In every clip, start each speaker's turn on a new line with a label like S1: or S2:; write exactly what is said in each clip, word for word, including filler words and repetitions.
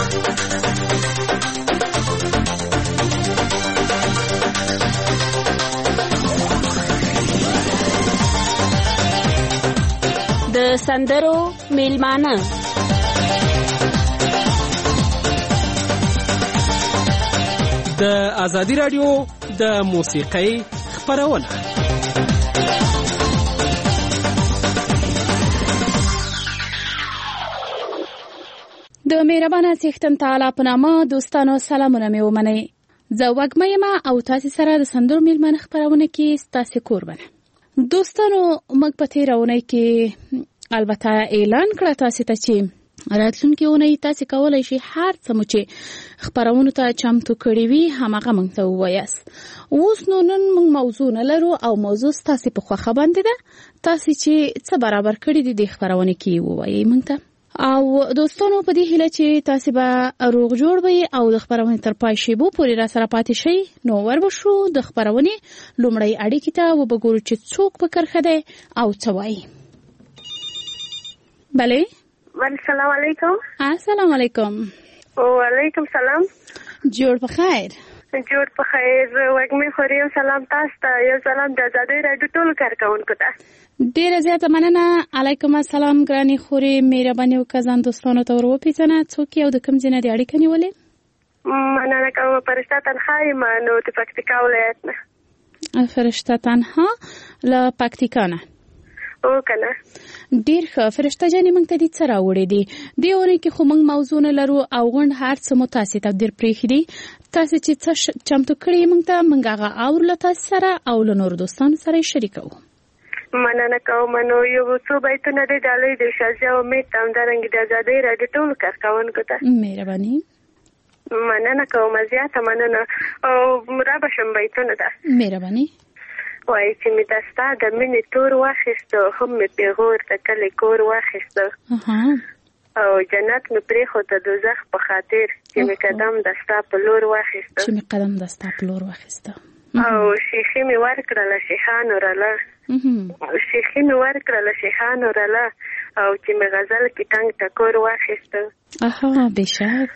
S1: د سندرو میلمانه
S2: د ازادي رادیو د موسیقۍ خپرونه.
S3: د مهربانه څښتن تعالی په نامه دوستانو سلامونه مې ومنئ. زه وږمه یم او تاسو سره د سندرو میلمانه خپرونه کې ستاسو قربانه. دوستانو موږ په تیرونه کې البته اعلان کړه تاسو ته چې راتلونکي اونۍ تاسو کولای شئ هر څه مو چې خبرونه ته چمتو کړی وي هماغه موږ ته ووایاست. اوس نو نن موږ موضوع نه لرو او موضوع تاسو په خوښه باندې ده. تاسو چې څه برابر کړی دي د خبرونه کې ووایي موږ ته. او دوستانو په دې هیله چې تاسو به روغ جوړ وي او د خبرونه تر پای شي بو پوری را سره پاتې شي. نو وربشو د خبرونه لومړی اړیکې ته وبګورو چې څوک په کرخه ده او څه وایي. بله
S4: السلام علیکم.
S3: السلام علیکم.
S4: وعلیکم سلام.
S3: جوړ په خیر.
S4: جوړ په خیر. وګمه خوري سلام تاسو ته. یو سلام د آزادۍ رادیو ټول کارکونکو ته.
S3: ډیره زیاته مننه. علیکم السلام ګرانی خوري. مهرباني وکړئ دوستانو ته وروپیژنه څوک یو د کوم ځای نه اړیکه نیولې.
S4: مننه کوم. فرشته تنها ما نو د پکتیکا ولایت نه.
S3: فرشته تنها له پکتیکا نه.
S4: او کنه
S3: ډیر ښه. فرشته جانې موږ ته دې څه راوړې دي دې ورې کې خو موږ موضوع نه لرو او غونډ هر څه مو تاسې ته ډېر پرېښي دي. تاسې چې څه چمتو کړي موږ ته موږ هغه اورو له تاسې سره او له نورو دوستانو سره یې شریکوو.
S4: مننه کوم. نو یو څو بیتونه دې ډالۍ د شازیا امید ته همدارنګې د ازادۍ راډیو ټولو کارکوونکو ته
S3: مهرباني.
S4: مننه کوم. زیاته مننه. او را به شم بیتونه ده.
S3: مهرباني.
S4: وای چې می دستا د مینې تور واخیسته هم می پیغور د کلی کور واخیسته او جنت می پرېښود د دوزخ په خاطر چې می قدم دستا په لور واخیسته
S3: چې می قدم دستا په لور واخیسته
S4: او شیخي می ورکړله شیخانو رله شیخي می ورکړله شیخانو رله او چې می غزل کې ټنګ ټکور واخیسته.
S3: اها بشک.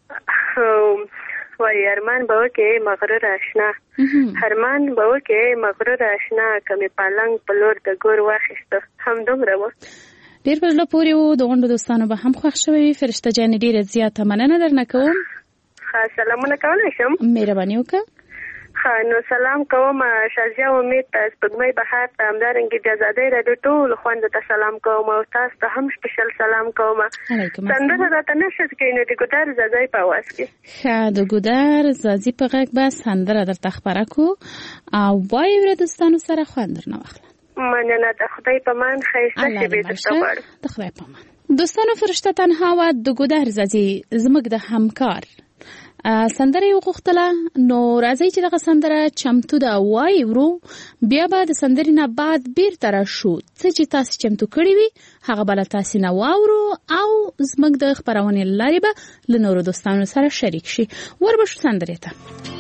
S4: وای ارمان به وکې مغرور آشنا ارمان به وکې مغرور آشنا کمې پالنګ په لور د ګور واخیسته. همدومره و.
S3: ډېر په زړه پورې و. د غونډو دوستانو به هم خوښ شوی وي. فرشته جانې ډېره زیاته مننه درنه کوم.
S4: ښه سلامونه کولی شم؟
S3: مهرباني وکړه.
S4: ښه نو سلام کوم شازیا امید ته سپوږمۍ بهار ته همدارنګې د ازادۍ راډیو ټولو خویندو ته سلام کوم او تاسو ته هم سپیشل سلام کوم. سندره راته نشد کوي نو د ګودر زازۍ په اواز کې.
S3: ښه د ګودر زازي په غږ به سندره درته خپره کړو او وایي وره دوستانو سره خوند درنه واخله.
S4: مننه. د خدای په امان ښایسته شېبې درته غواړم.
S3: د خدای په امان. دوستانو فرشته تنها و د ګودر زازي زموږ د همکار سندره یو غوښتله. نو راځي چې دغه سندره چمتو ده وایي ورو بیا به د سندرې نه بعد بیرته راشو. څه چې تاسو چمتو کړي وي هغه به له تاسې نه واورو او زموږ د خپرونې له لارې به له نورو دوستانو سره شریک شي. وربشو سندرې ته.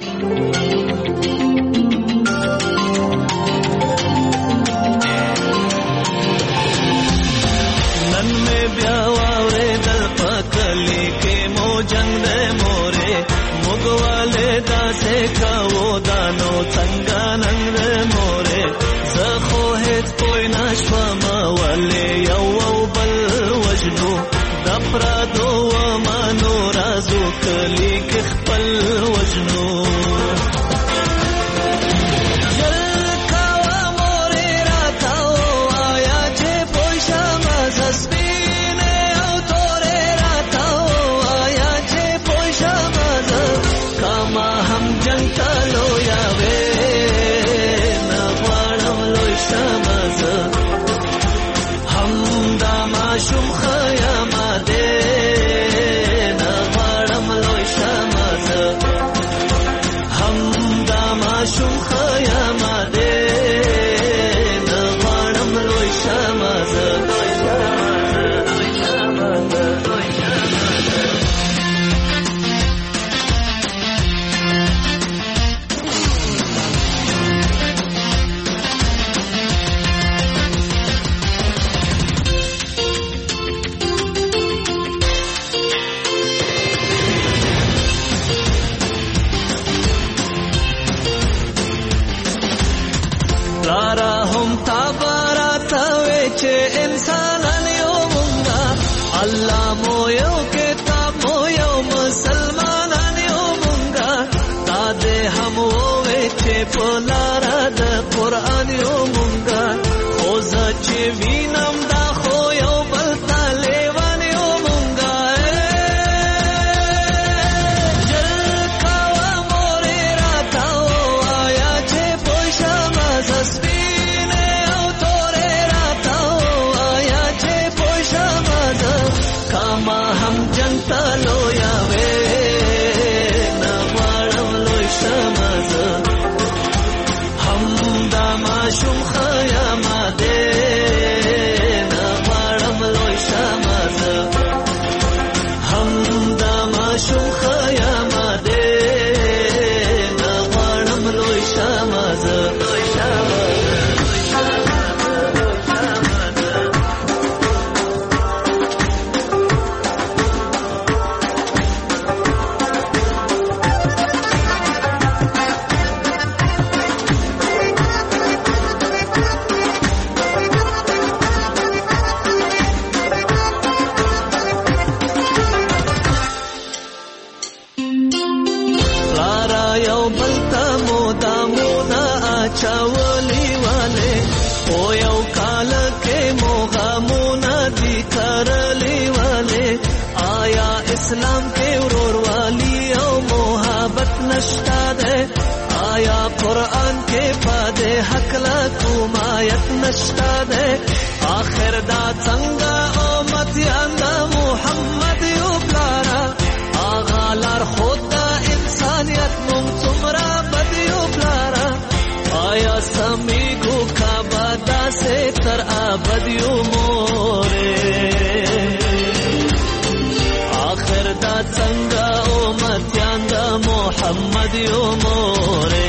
S5: نن مې بیا واورېدل په کلي کې مو جنګ دی مورې موږ والې داسې کوو دا نو څنګه ننګ دی مورې زه خو هېڅ پوه نه شوم ولې یو او بل وژنو د پردو ومنو رازو کلي کې خپل وژنو جنتا لویا وې نه غواړم لوی شمزه هم دا ماشوم خیام دې نه غواړم لوی شمزه هم دا ماشوم خیام دې نه غواړم لوی شمزه لوی شمزه چاولی والے او یو کال کے موغامونا دی کرلی والے آیا اسلام کے ورور والی او محبت نشتا دے آیا قرآن کے پادے حق لکومایت نشتا دے آخر دا څنګه امت یاندا محمد یو پلارا آغا لار خود دا انسانیت مم څومره بد یو پلارا آیا سمیگو کا بادا سے تر آبدیو مورے آخر دا څنګه امتیان دا محمد یو مورے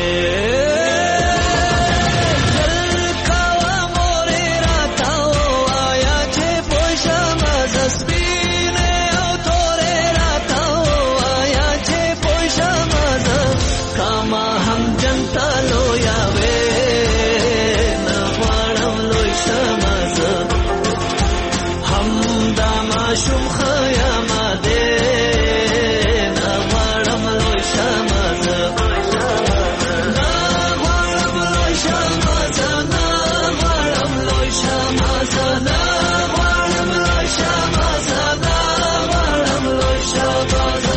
S5: شوم خیام دې نه غواړم لوی شمزه نه غواړم لوی شمزه نه غواړم لوی شمزه نه غواړم لوی شمزه نه غواړم لوی شمزه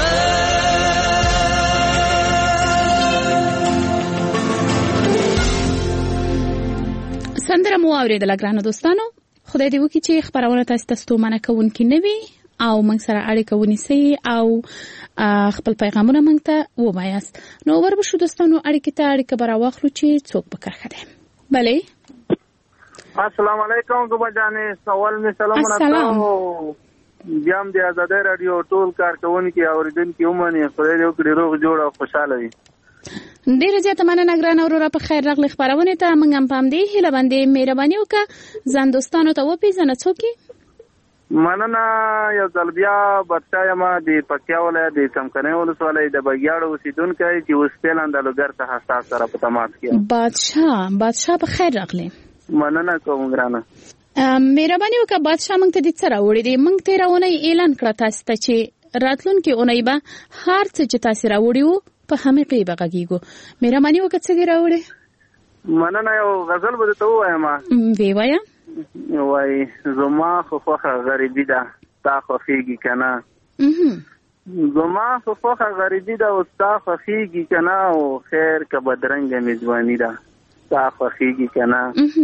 S3: سندره مو اوریدله ګرانو دوستانو. خدای دې وکړي چې خبرونه تاسو ته ستومانه کوونکې نه وي او موږ سره اړیکه ونیسئ او خپل پیغامونه موږ ته ووایاست. نو وربشو دوستانو اړیکې ته اړیکه به راواخلو چې څوک به کرښه دی. بلې
S6: السلام علیکم ګوبا جانې سوال می سلامونه تاسو بیا هم د آزادۍ رادیو ټول کارکونکي اوریدونکي ومني خدای دې وکړي روغ جوړ او خوشاله وي.
S3: ډیره زیاته مننه ګرانه وروره په خیر راغلی خبرونه ته موږ هم پام دی هله باندې مهرباني وکړه ځان دوستانو ته وپیژنه څوک
S6: مننه یو ځل بیا بادشاه یم د پکتیا ولایت د څمکنۍ ولسوالۍ د بګیاړو اوسېدونکی چې اوس فعلا د لوګر څخه ستاسو سره په تماس کې یم. بادشاه
S3: بادشاه په خیر راغلی.
S6: مننه کوم ګرانه.
S3: مهرباني وکړه بادشاه موږ ته د څه راوړي دي. موږ تېره اونۍ اعلان کړه تاسو ته چې راتلونکې اونۍ به هر څه چې تاسو راوړي وو په حقیقي بغږیږو. مهرباني وکړه څه دی راوړي.
S6: مننه یو غزل به ته وایم.
S3: وی وایا
S6: وای زما خو خوخه غریبی ده تا خوخیږي کنه زما خو خوخه غریبی ده او تا خوخیږي کنه او خیر که بدرنګ میزبانی ده تا خوخیږي کنه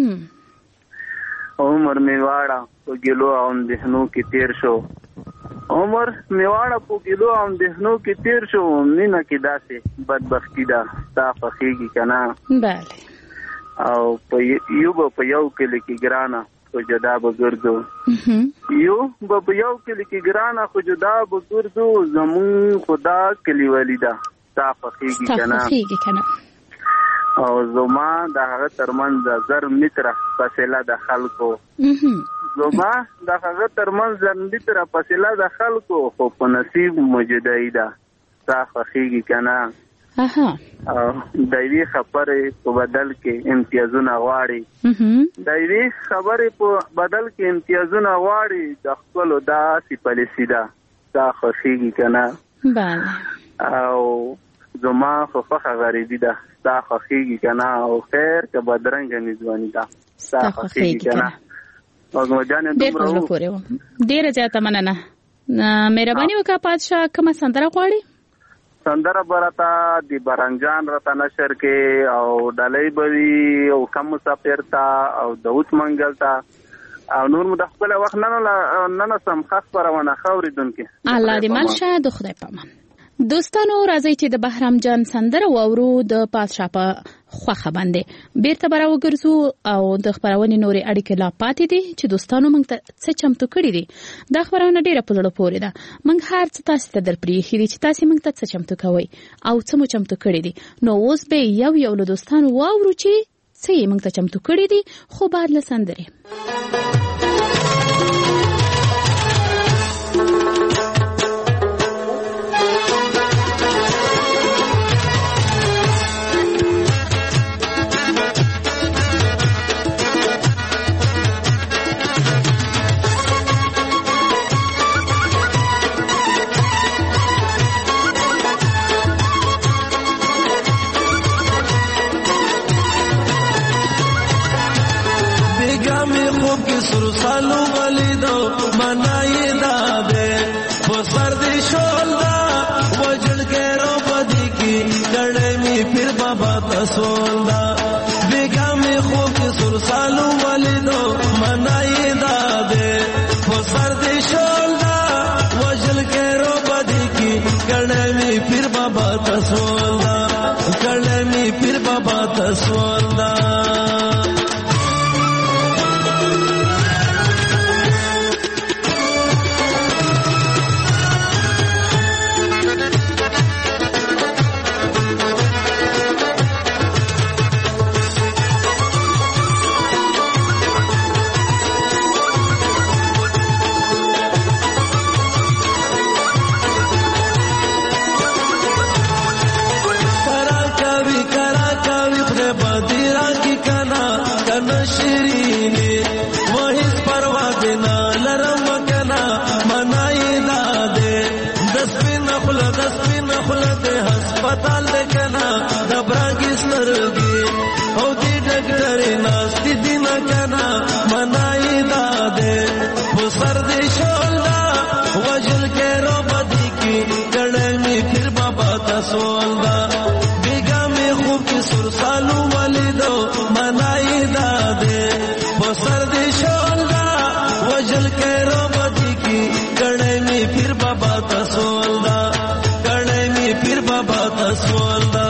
S6: عمر میواړه په ګلو او اندېښنو کې تیر شو عمر میواړه په ګلو او اندېښنو کې تیر شو مینه کې داسې بدبختی ده تا خوخیږي کنه
S3: بله
S6: او په یو په یو کلی کې ګرانه خو جدا به ګرځو یو په یو کلی کې ګرانه خو جدا به ګرځو زمون خدا کلی ولیدا تا خوخیږي کنه او زما د هغه ترمنځ زر متره فاصله د خلکو زما د هغه ترمنځ زر متره فاصله د خلکو خو په نصیب موجودای ده تا خوخیږي کنه
S3: اها
S6: دایوی خبرې په بدل کې امتیازونه غواړي دایوی خبرې په بدل کې امتیازونه غواړي د خپل داسې پالیسي ده تا خوخیږي کنه
S3: بله
S6: او زما خو خوخه غریبی ده تا خوخیږي کنه او خیر که بدرنګ میزبانی ده تا خوخیږي کنه وګورئ جان
S3: دومره ډیره زیاته مننه. مهرباني وکړه پادشاه کومه سندره غواړي.
S6: سندره برتا دی برنجان رتا نشر کې او ډلې بوي او کم مسافر تا او داوود منګل تا او نور مو د خپل وخت نه نه نه سم خاص پرونه خوريدونکو
S3: الله دې ملشه د خدای پامان. دوستانو راځي چې د بهرام جان سندره واورو د پادشاه په خوخه باندې بیرته براو ګرځو او د خبرونې نورې اړیکې لا پاتې دي چې دوستانو موږ ته څه چمتو کړي دي. دا خبرونه ډیره په لړ پورې ده. موږ هر څه تاسو ته درپریښي دي چې تاسو موږ ته څه چمتو کوئ او څه مو چمتو کړي دي. نو اوس به یو یو له دوستانو واورو چې څه یې موږ ته چمتو کړي دي خو بعد له سندرې.
S5: سالو ولیدو منای داده بسر دی شولدا وجل کے رو بدی کی گڑے می پھر بابا تسولدا بیگا میں خوب سر سالو ولیدو منای داده بسر دی شولدا وجل کے رو بدی کی گڑے می پھر بابا تسولدا گڑے می پھر بابا تسولدا. हस्पताल कना घबरागी सरगी होती डॉक्टर नास्ती दिन कना मनाई दादे वो सर्दी शोला वजल के रो बदी की गले में फिर बाबा तसोलदा बिगा में खूब की सुरसालू वाली दो मनाई दादे वो सर्दी शोला वजल के रो बदी की गले में फिर बाबा तसोलदा फिर बाबा तसोलदा.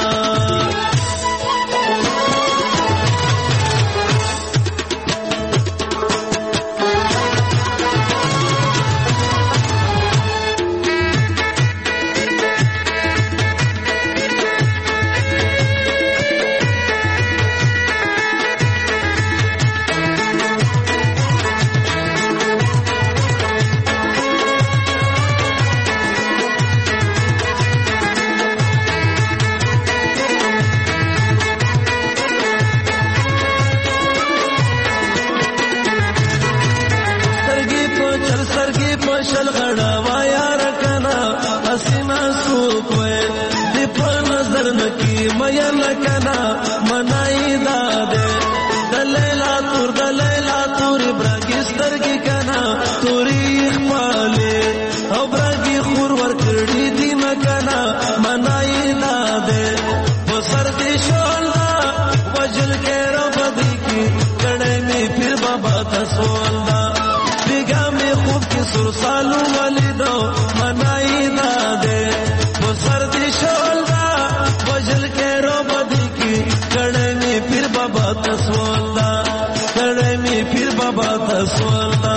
S5: सालू वाली दो मनाई दादे वो सर्दी शोलदा वजल के रो बदी की कड़े में फिर बाबा तसोलदा कड़े में फिर बाबा तसोलदा.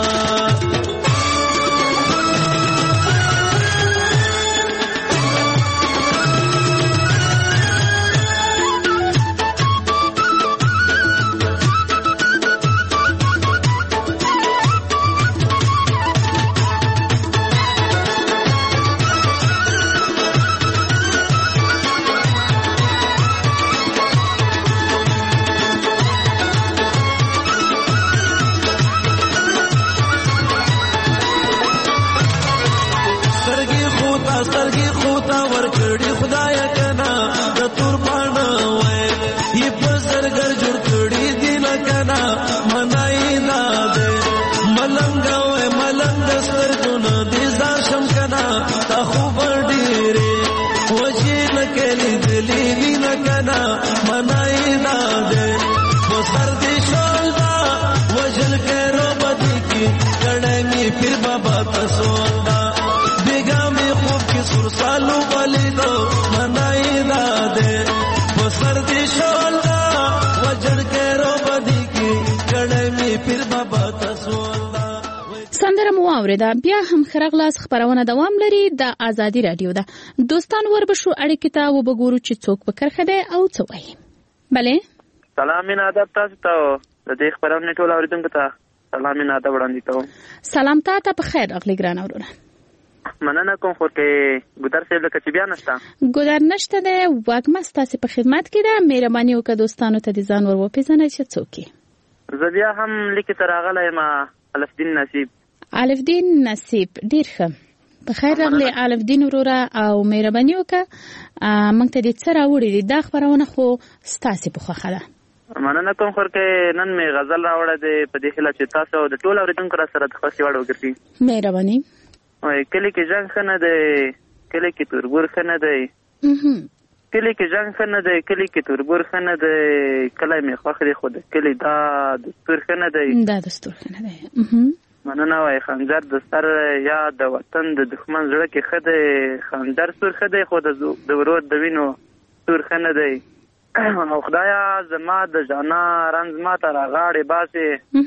S5: سترګي خوتا ورکړي خدای کنا د تور پاڼه وای یې په زرګر جوړ کړي دین کنا منای داده ملنګ وای ملنګ سترګونه دې ځار شم کنا تا خو ډېرې وجې نکلي دلی وین کنا منای داده و سر دې شولدا وجل کې
S3: اوریدا بیا هم خرغلاس خبرونه دوام لري د ازادي رادیو ده. دوستان وربشو اړیکې ته وبګورو چې څوک په کرخه ده او څه وایي. بله
S6: سلام مين ادب تاسو ته د دې خبرونه ټول اوریدونکو ته سلام مين ادب وړاندې کوم.
S3: سلام ته په خیر اغلی ګران اورونه.
S6: مننه کوم خو کې ګودر صاحب لکه چې بیا نشته
S3: ګودر نشته ده واګم ستاسو په خدمت کې ده. مهرباني وکړه دوستانو ته د ځان ور وپیژنئ چې څوک
S6: زه بیا هم لیکي تر راغلی ما الف دین نصیب.
S3: الف دین نصیب ډیر ښه په خیر راغلی الف دین وروره او مهرباني وکړه موږ ته دې څه راوړي دي دا خبرونه خو ستاسو په خوښه ده.
S6: مننه کوم خور کې نن مې غزل راوړه دې په دې خله چې تاسو د ټول اوریدونکو را سره د خوښي وړ وګرځي.
S3: مهرباني
S6: وای کلی کې جنگ ښه نه دی کلی کې توربور ښه نه دی کلی کې جنگ ښه نه دی کلی کې توربور ښه نه دی کلی مې خوښ دی خو د کلی دا دستور ښه نه دی
S3: دا دستور ښه نه دی.
S6: مننه وای خنجر د سر یا د وطن د دښمن زړه کې ښه دی خنجر سور ښه دی خو د ورور د وینو سور ښه نه دی. او خدایا زما د جانا رنځ ما ته راغاړې باسې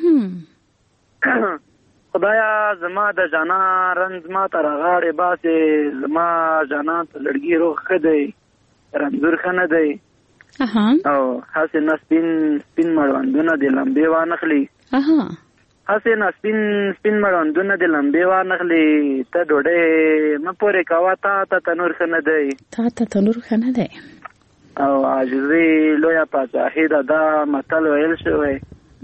S6: خدایا زما د جانا رنځ ما ته راغاړې باسې زما جانا ته لړګي روغ ښه دی رنځور ښه نه دی. او هسې نه سپین سپین مړوندونه د لمبې وانخلي هسې نه سپین سپین مړوندونه د لمبې وانخلي ته ډوډۍ مه پورې کوه تا ته تنور ښه نه دی
S3: تا ته تنور ښه نه دی.
S6: او عاجزي لویه پاچاهي ده دا متل ویل شوی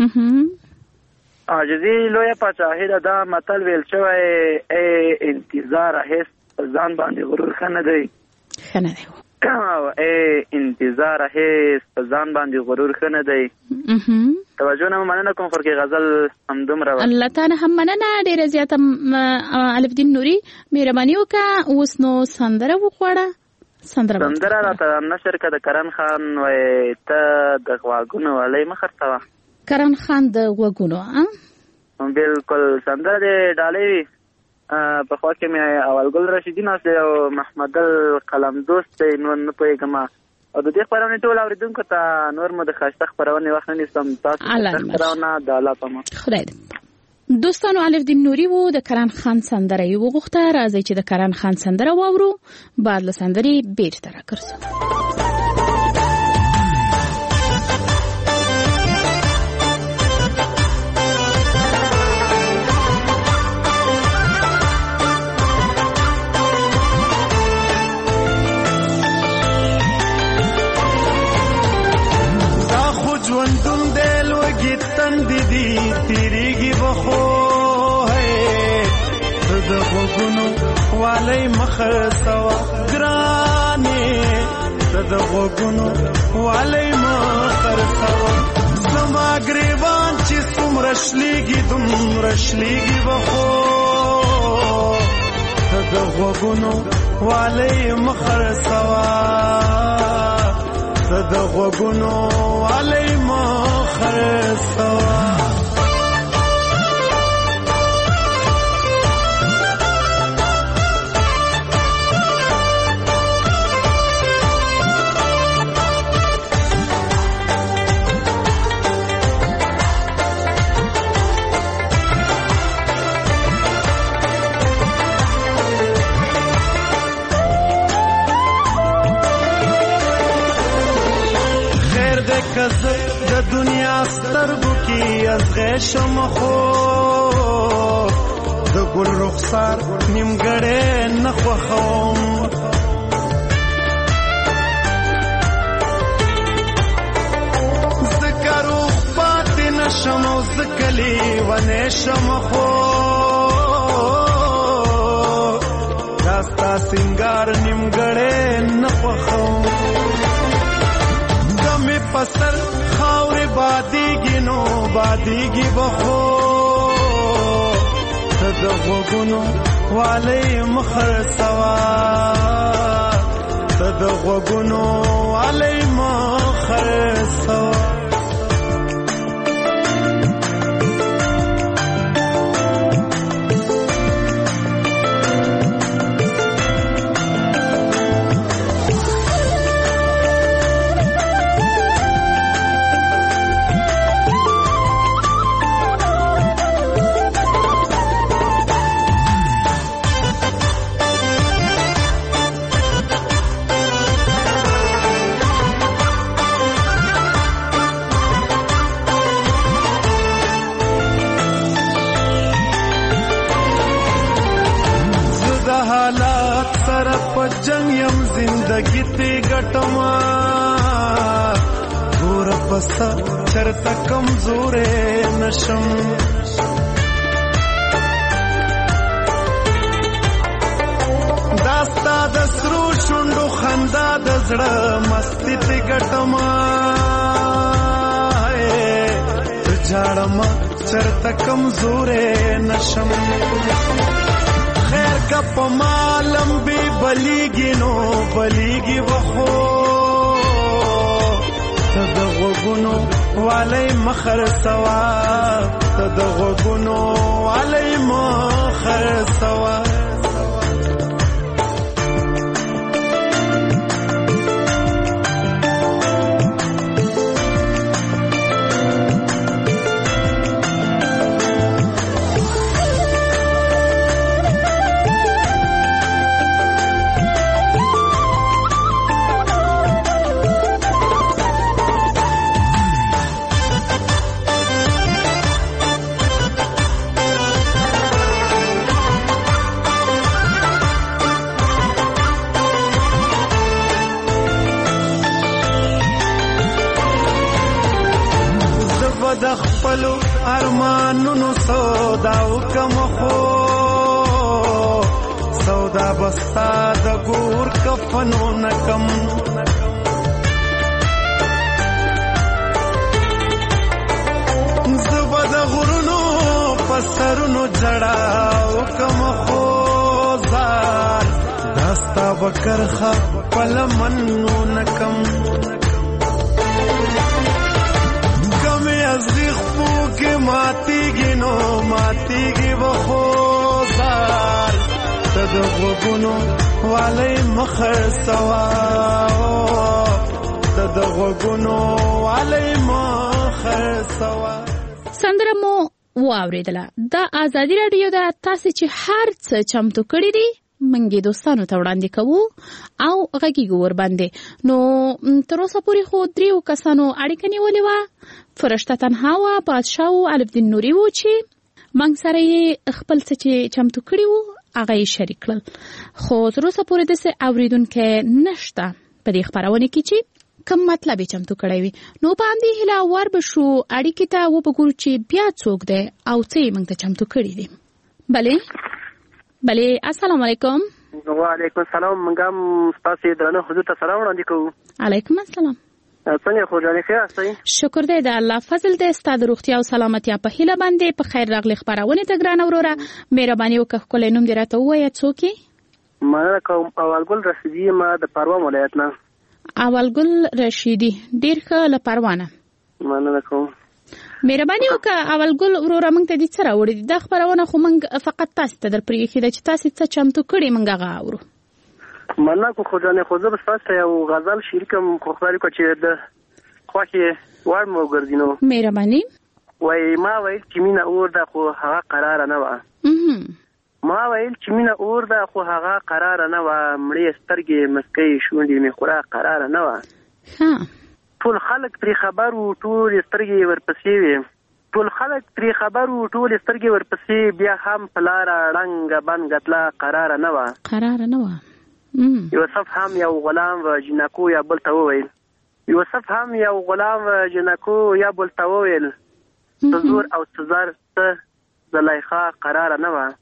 S6: عاجزي لویه پاچاهي ده دا متل ویل شوی ای انتظار هیڅ ځان باندې غرور ښه نه دی
S3: ښه نه دی
S6: او ای انتظار هیڅ ځان باندې غرور ښه نه دی. توجه نه مننه کوم خور کې غزل همدومره وه.
S3: الله تعالی هم مننه ډېره زیاته الف دین نوري مهرباني وکړه. اوس نو سندره وغواړه. سندره
S6: سندره راته نشر که د کرن خان وای ته د غواګونو ولی مه خرڅوه.
S3: کرن خان د غوږونو
S6: بالکل سندره د ډالۍ وي. په خوا کې مې اولګل رشیدي ناست دی او محمد القلم دوست دی نور نه پوهېږم او د دې خپرونې ټول اورېدونکو ته نور مو د ښایسته خپرونې وخت نه نیسم تاسو خپرونه د الله په امان
S3: خدای دې. دوستانو الف دین نوری وو د کرن خان سندره یې وغوښته. راځي چې د کرن خان سندره واورو بعد له سندرې بیرته راګرځو.
S5: دا خو ژوندون دی لوږې تندې دي تېرېږي به خو د غوږونو والی مخه سوه ګرانې د غوږونو والی مخه سوه زما ګریوان چې څومره شلېږي دومره شلېږي به خو د غوږونو والی مخه سوه د غوږونو والی مخه سوه. د دنیا سترګو کې ازغې شم خو د ګل رخسار نیمګړی نه خوښوم ځکه روغ پاتې نه شم او ځکه لیونی شم خو دا ستا سینګار نیمګړی نه خوښوم پسر خاورې بادیږي نو بادیږي به خو ته د غوږونو والی مخه سوه ته د غوږونو والی مخه سوه.
S7: حالات سره په جنگ يم زندگی ته ګټما ګور بس چرته کمزورې نشم داستا د سرو شوندو خندا د زړه مستی ته ګټما جاړما چرته کمزورې نشم خیر کا پمالم بی بلیگی نو بلیگی وخو تدغو گنو والی مخر سوا تدغو گنو والی مخر سوا د خپل ارمانونو سوداو کم خو سودا بستا د ګور کفنو نکم زبا د غرونو پسرونو جړاو کم خو زار داستا بکرخه پلمنو نکم ازغیخ پوکی ماتیگی نو ماتیگی بخوزار تدغو گنو والی مخر سوا تدغو گنو والی مخر سوا
S3: سندره مو واوریدله د آزادي رادیو د تاسو چې هر څه چمتو کړی دی منګي دوستانو ته وړاندې کوو او غږیږو ور باندې نو تر اوسه پورې خو دریو کسانو اړیکه نیولې وه فرشته تنها وه بادشاه و الف دین نوري و چې موږ سره یې خپل څه چې چمتو کړي وو هغه یې شریک کړل خو تر اوسه پورې داسې اورېدونکی نشته په دې خپرونه کې چې کوم مطلب یې چمتو کړی وي نو په همدې هیله ور به شو اړیکې ته وبګورو چې بیا څوک دی او څه یې موږ ته چمتو کړي دي بلې بلې السلام علیکم
S8: وعلیکم السلام موږ هم ستاسې درنه حضور ته سلام وړاندې کوو
S3: علیکم السلام
S8: څنګه خو جانې ښه یاستئ
S3: شکر دی د الله فضل دی ستا د روغتیا او سلامتیا په هیله باندې په خیر راغلې خپرونې ته ګرانه وروره مهرباني وکړه ښکلی نوم دې راته ووایه څوک یې
S8: مننه کوم اولګل رشیدي یم د پروان ولایت نه
S3: اولګل رشیدي ډېر ښه له پروانه
S8: مننه کوم
S3: مهرباني وکړه اولګل وروره موږ ته دې څه راوړي دي دا خپرونه خو موږ فقط تاسو ته در پرېښې ده چې تاسې څه چمتو کړي موږ هغه اورو
S8: مننه کو خو جانې خو زه به ستاسو ته یو غزل شریکم خو خدای وکړه چې د خوښې وړ مو وګرځي نو
S3: مهرباني
S8: وایي ما ویل چې مینه اور ده خو هغه قراره نه وه ما ویل چې مینه اور ده خو هغه قراره نه وه مړې سترګې مسکۍ شونډې مې خورا قراره نه وه ټول خلک پرې خبر وو ټولې سترګې ورپسې وې ټول خلک پرې خبر وو ټولې سترګې ورپسې بیا هم په لاره ړنګه بنګه تله قراره نه وه
S3: قراره نه وه
S8: یوسف هم یو غلام و جنکو یا بل ته وویل یوسف هم یو غلام و جنکو یا بل ته وویل څه زور او څه زر څه زلیخا قراره نه وه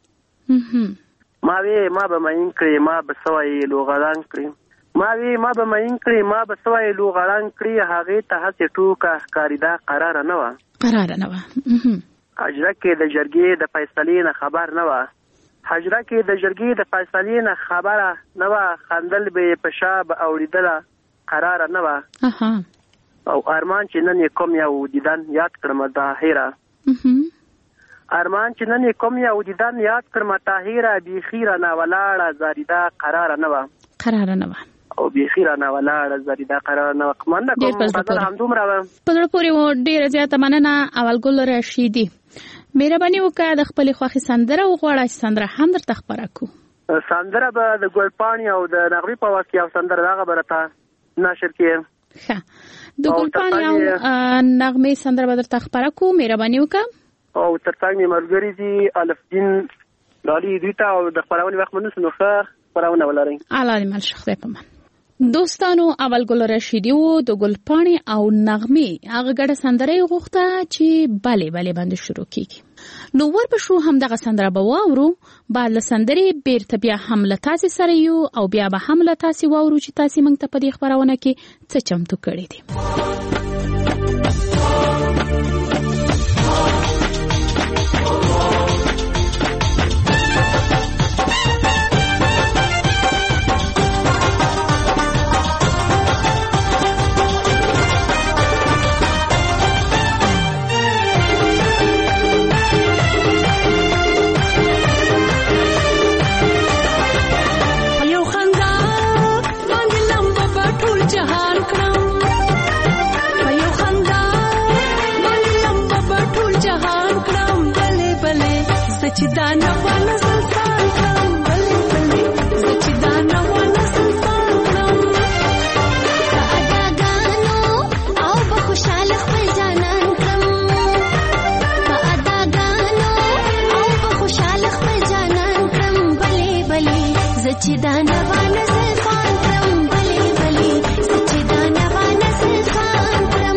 S8: ما وی ما به مین کړې ما به سوی لوغړنګ کړې ما وی ما به مین کړې ما به سوی لوغړنګ کړې هغې ته هسې ټوکه ښکارېده قراره نه وه
S3: قراره نه وه
S8: حجره کې د جرګې د فیصلې نه خبر نه وه حجره کې د جرګې د فیصلې نه خبره نه وه خندل به یې په شا به اورېدله قراره نه وه او ارمان چې نن یې کوم یو دیدن یاد کړم طاهره ارمان چې نن یې کوم یو دیدن یاد کړم طاهره بیخي رانه ولاړه زاریده قراره نه وه
S3: قراره نه وه
S8: او بیخي رانه ولاړه زاریده قراره نه وه مننه کوم غزل همدومره وه
S3: په زړه پورې و ډېره زیاته مننه اولګل رشیدي مهرباني وکړه د خپلې خوښې سندره وغواړه چې سندره هم درته خپره کړو
S8: سندره به د ګلپاڼې او د نغمې په وخت کې یو سندره دغه به راته نشر کړې
S3: ښه د ګلپاڼې او نغمې سندره به درته خپره کړو مهرباني وکړه
S8: او تر څنګ مې ملګري دي الف دین دالي دوی ته او د خبرونې وخت منو نو ښه خبرونه ولرئ.
S3: الله دې مل شخصي په من. دوستانو اول ګل رشیدی وو د ګلپاڼې او نغمې هغه ګډه سندره غوښته چې بلې بلې باندې شروع کیږي. نو ور به شو هم دغه سندره به واورو، بعد له سندرې بیرته بیا هم له تاسې سره یو او بیا به هم له تاسې واورو چې تاسې موږ ته په دې خبرونه کې څه چمتو کړي دي.
S9: چې دا نه ونه سلطان کړم بلې بلې زه چې دا نه ونه سلطان کړم په اداګانو او په خوشحاله خپل جانان کړم په اداګانو او په خوشحاله خپل جانان کړم بلې بلې زه چې دا نه ونه سلطان کړم بلې بلې زه چې دا نه ونه سلطان کړم.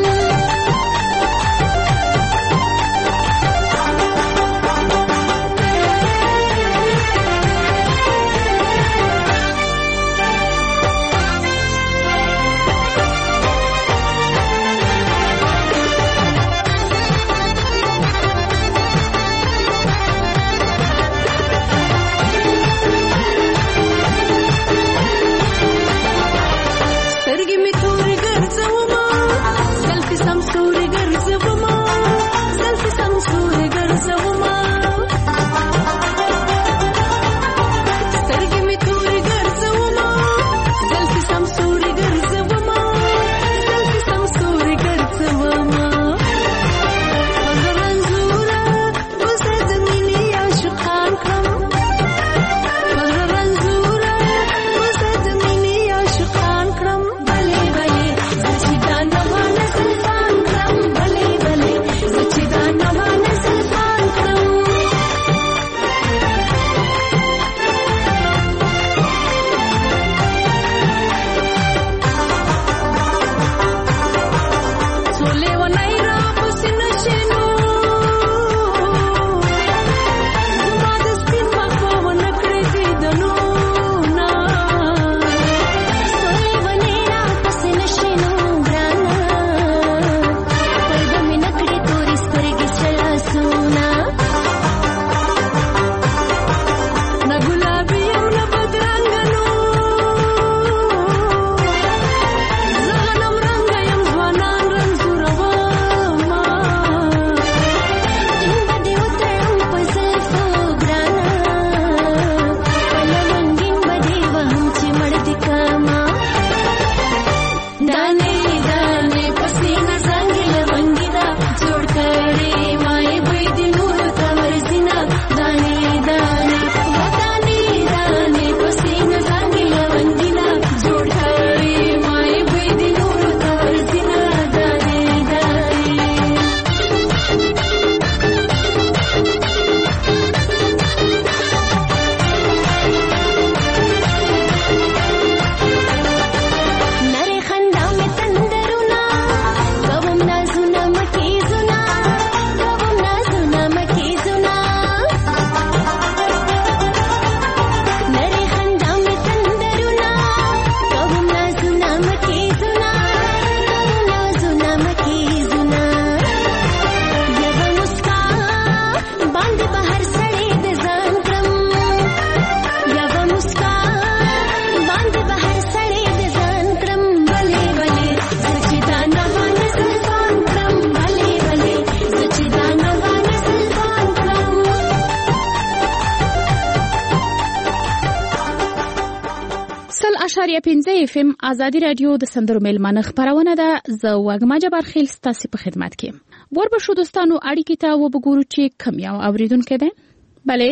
S3: اشاریه پنځه اف ام ازادي رادیو د سندرو میلمانه خبرونه ده. زه وګما جبار خیل ستاسو په خدمت کې. وربه شو دوستانو اړیکې ته وګورو چې کم یو اوریدونکو ده. بله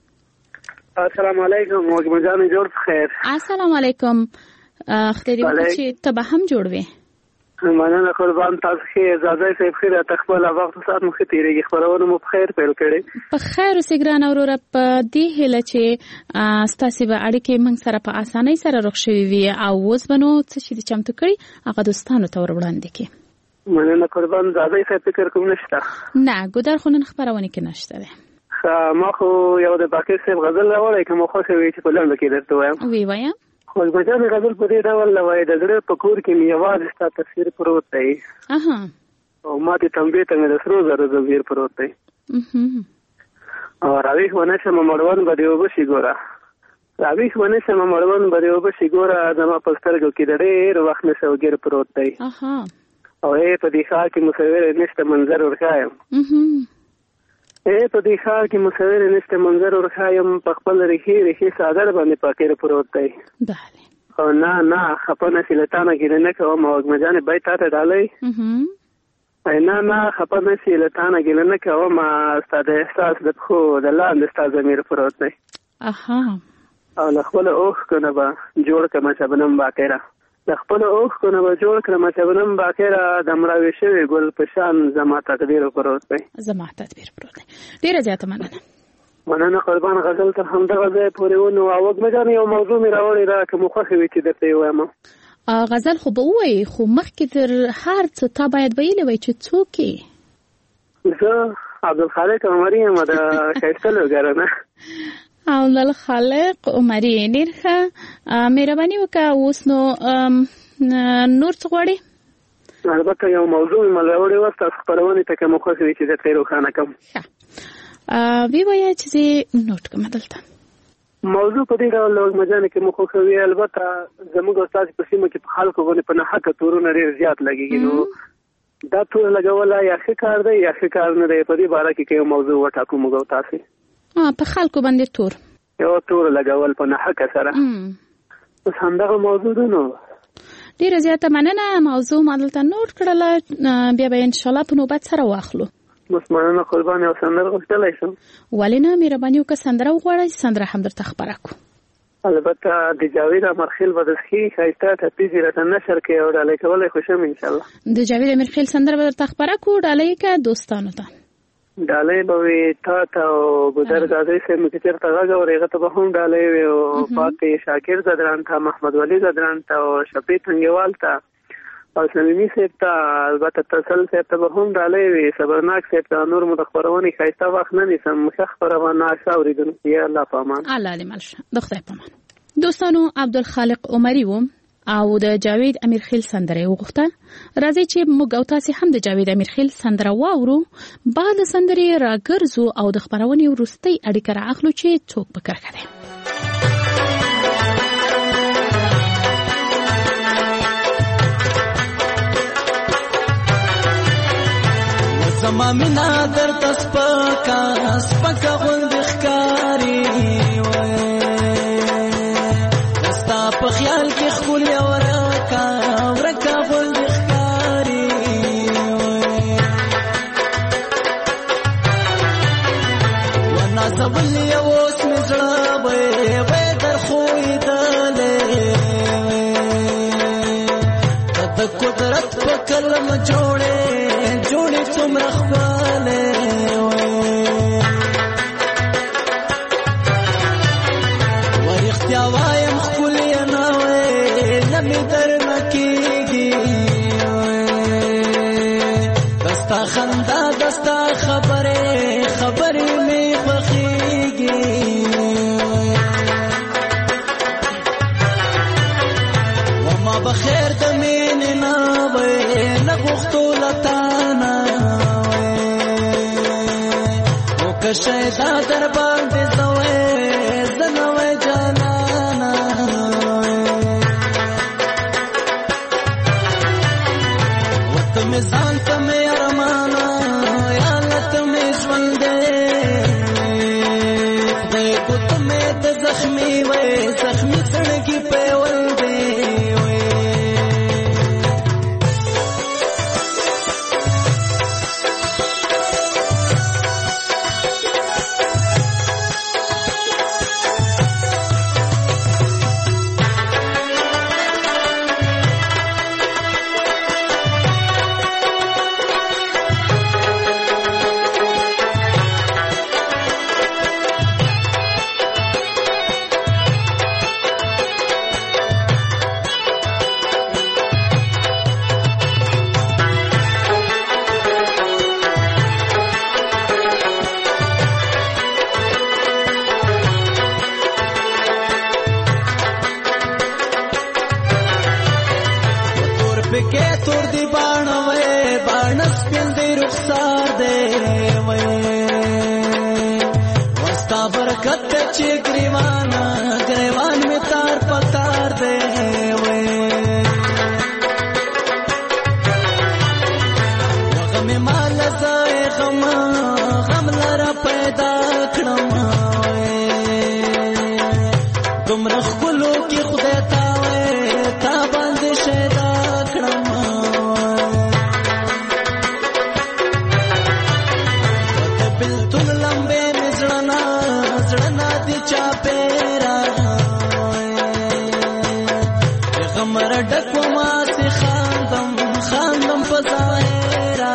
S8: السلام علیکم وګما جان جوړ خیر.
S3: السلام علیکم. خدای دې وکړي چې ته به هم جوړ وې.
S8: مننه قربان تاسو ښه اجازه یې صاحب خیر ته خپل وخت سات مخ تیریږي خبرونه مو په خیر پیل کړي
S3: په خیر اوسې ګران اوروره په دې هله چې ستاسو به اړیکې موږ سره په اسانۍ سره روښ شوي وي او اوس بنو څه شي چمتو کړي هغه دوستانو ته وړاندې کړي
S8: مننه قربان اجازه یې صاحب فکر کوم نشته
S3: نه ګودر خو نن خبرونه کې نشته ده
S8: ما خو یو د باقي صاحب غزل راوړی کوم خو خوي چې په لنډ کې درته وایم
S3: وی وایم
S8: خو بجان غزل په دې ډول وای د زړه په کور کې مې आवाज ستا تصویر پروت دی
S3: اها
S8: او ما ته تنبیه ته مې د سرو زرو تصویر پروت دی او راوي ونه چې مړوان به دیو بشي ګوره راوي ونه چې مړوان به دیو بشي ګوره زما په سترګو کې د ډېر وخت نه سوګیر پروت دی
S3: اها
S8: او هي په دې ښار کې مصور نشته منظر ورخایم اے په دې ښار کې مصور نشته منظر ورخایم په خپل رخي رخي صادر باندې پاکر پروت دی
S3: بله
S8: او نه نه خپنه سیلتانه کې نه کوم او مجانه بای تا ته ډالۍ نه نه خپنه سیلتانه کې نه کوم استاد احساس د خو د لاندې استاد زمير پروت دی
S3: اها
S8: او له خپل اوخ کنه با جوړ کما شبنم باکره د خپل اوخ کنه به جوړ کړم چې بنم باکره د مړاوي شوی ګل په شان زما تقدیر پروت دی
S3: زما تقدیر پروت دی ډیره زیاته مننه
S8: مننه قربان غزل ته هم دغه ځای پورې ونه او وګمجان یو موضوع می راوړی را کوم خو خوي چې درته وایم
S3: غزل خو به وای خو مخکې تر هر څه تا باید ویلې وای چې څوک یې
S8: زه عبدالخالق عمری یم د خیستل وګرنه
S3: عبدال خالق عمری ډیر ښه مهرباني وکړه اوس نو نور څه غواړې
S8: البته یو موضوع مې راوړی و تاسو خبرونه ته کوم خو چې د تیرو خانه کوم
S3: وی وای چې نوٹ کوم دلته
S8: موضوع په دې ډول لږ مجانه کې مخ خو وی البته زموږ استاد په سیمه کې په خلکو باندې په نه حق تورونه ډیر زیات لګیږي نو دا ټول لګول یا ښه کار دی یا ښه کار نه دی په دې باره کې کوم موضوع وټاکو موږ تاسو
S3: په خلکو باندې تور
S8: یو تور لګول په نه حق سره اوس همدغه موضوع ده نو
S3: ډیره زیاته مننه موضوع ما دلته نوٹ کړله بیا به ان شاء الله په نوبت سره واخلو
S8: اوس مننه قربان یو سندره غوښتلی شم
S3: ولې نه مهرباني وکړه سندره وغواړئ سندره هم درته خپره کړو
S8: البته د جاوید امرخیل به د ښې ښایسته ټپیزې راته نشر کوي او ډالۍ کولی خوشم انشاءالله
S3: د جاوید امرخیل سندره به درته خپره کړو ډالۍ یې کړه دوستانو ته
S8: ډالۍ به وي تا ته او ګودر ګازۍ صاحب مې که چېرته غږ اورې هغه ته به هم ډالۍ وي او پاتې شاکر زدران ته محمد ولي زدران ته او شفیع تنګیوال ته او سلیمي صاحب ته البته تسل صاحب ته به هم ډالۍ وي صبرناک صاحب ته نور مو د خپرونې ښایسته وخت نه نیسم ښه خپرونه ښه اورېدونکي یا الله په امان
S3: الله دې مل شه د خدای په امان دوستانو عبدالخالق عمری و او د جاوید امیرخیل سندره وغوښته راځي چې موږ او تاسو هم د جاوید امیرخیل سندره واورو بعد سندره راګرځو او د خبرونې وروستۍ اړیکه راخلو چې څوک به کرکه ده
S5: زما مینا در تسپکا سپکا غوند ښکاری دستا په خیال کې خول یو ورکا ورکا غوند ښکاری ورنا زبل یو اوس مې زړه وې وې در خوې دلې د قدرت په کلم جوړې جوړې څومره خپلې ورختیا وایم ښکلې نه وې نه مې درنه کېږي دستا خندا دستا خبرې خبرې مې خوښېږي وما بخیر د مینې نه وې نه غوښتو له تانه او که شیدا در باندې زه وې زه نه وې جانانه ورته مې ځان ته مې ارمانه یا الله ته مې ژوند دی خدای کو ته مې د زخمي وې زخمي زړګي پیول دی سپین دی رخسار دی وای وستا برکت چې ګریوان ګریوان می تار پتار دی وای وغم مال زای غم غم لرا پیدا کړم دومره خپلو کې خدای تا وای تا باندې شیدا کړم ته بلتون لمبه مزړنا زړنا دي چا پیرا غمر ډکو ما سي خاندم خاندم په ظاهرا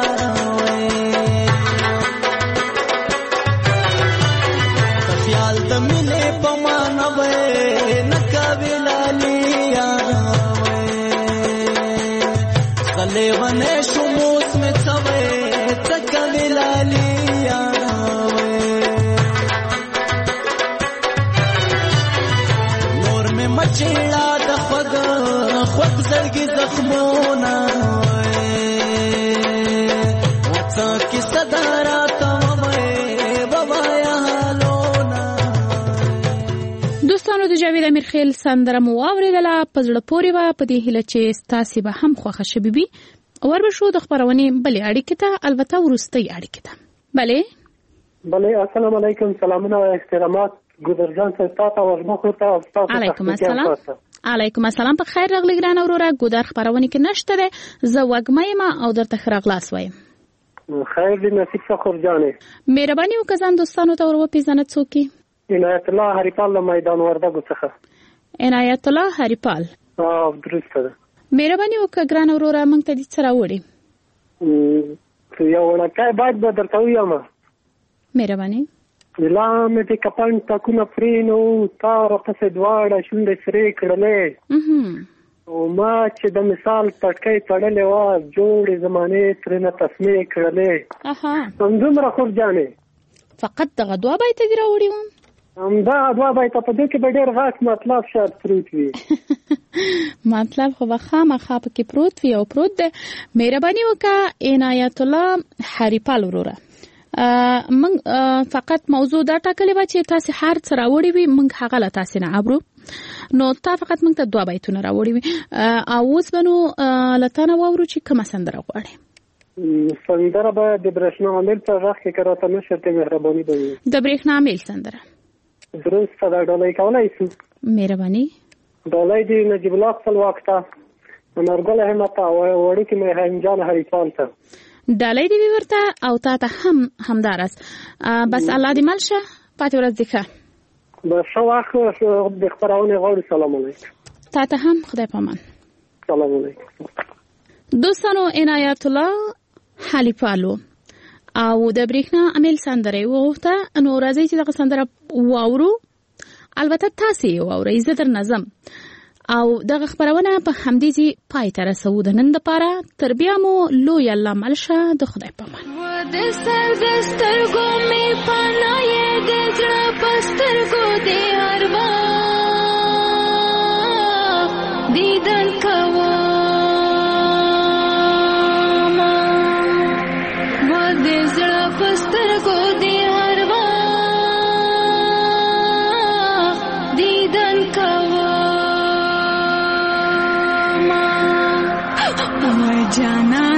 S5: خیال د مینې په معنا وې نکابلا لیا غلې ونه شو موس می څوې تکابلا لیا نور می مچړه د خود خود زړګي زخمونه وڅ کی صدرا ته وې بابا یا
S3: دوستانو د جاوید امیرخیل سندره مو واوریدله په زړه پورې وه په دې هیله چې ستاسې به هم خوښه شوې وي وربشو د خپرونې بلې اړیکې ته البته وروستۍ اړیکې ته بلې
S10: بلې السلام علیکم سلامونه او احترامات ګودرجان صاحب تاسو ورمخو ته او تاسو
S3: علیکم السلام علیکم السلام په خیر راغلی ګرانه وروره ګودر خپرونې کې نشته ده زه وږمه یم او درته ښه راغلاست وایم
S10: خیر دې نصیب شه خورجانې
S3: مهرباني وکړه ځان دوستانو ته ور وپېژنه څوک یې
S10: عنایت الله هریپال له میدان وردګو څخه
S3: عنایت الله هریپال
S10: او درسته ده
S3: مهرباني وکړه ګرانه وروره موږ ته دې څه راوړي
S10: یو وړکی باید به درته ووایم
S3: مهرباني
S10: لا مې د کپن ټاکونه پرې نو تا راپسې دواړه شونډې سرې کړلې او ما چې د مثال پټکۍ تړلې وه جوړې زمانې ترېنه تسمې کړلې همدومره خورجانې
S3: فقط دغه دوه بیته دې راوړي وم
S10: همدغه دوه بیته په دې کې به ډېر غټ مطلب شاید پروت وي
S3: مطلب خو به خامخا پکې پروت وي او پروت دی مهرباني وکړه عنایت الله هریپال وروره من فقط موضوع دا ټاکلې وه چې تاسې هر څه راوړي وي موږ هغه له تاسې نه اورو نو تا فقط موږ ته دوه بیتونه راوړي وي او اوس به نو له تا نه واورو چې کومه سندره غواړې
S10: سندره به د برېښنا عامل په غږ کې که راته نه شرطې مهرباني به وي
S3: د برېښنا عامل سندره
S10: درسته ده ډالۍ کولی شو
S3: مهرباني
S10: ډالۍ د نجیب الله خپلواک ته انارګل همت او وړوکي مهران جان هریپال ته
S3: ډالۍ دې وي ورته او تا ته هم همداراست بس الله دې مل شه پاتې ورځ دې ښه
S10: بس ښه وخت د خپرونې غواړو سلام علیکم
S3: تا ته هم خدای پامان
S10: سلام علیکم
S3: دوستانو عنایت الله هریپالو او د برېښنا عامل سندره وغوښته نو راځئ چې دغه سندره واورو البته تاسې یې واورئ زه در نظم او دغه خپرونه په همدې ځای پای ته رسوو د نن دپاره تر بیا مو لوی الله مل شه د خدای په امان
S9: د سر د سترګو مې پناه یې د زړه په سترګو دې هر وخت دیدن کومه و د زړه په سترګو دې هر وخت دیدن کومه جانا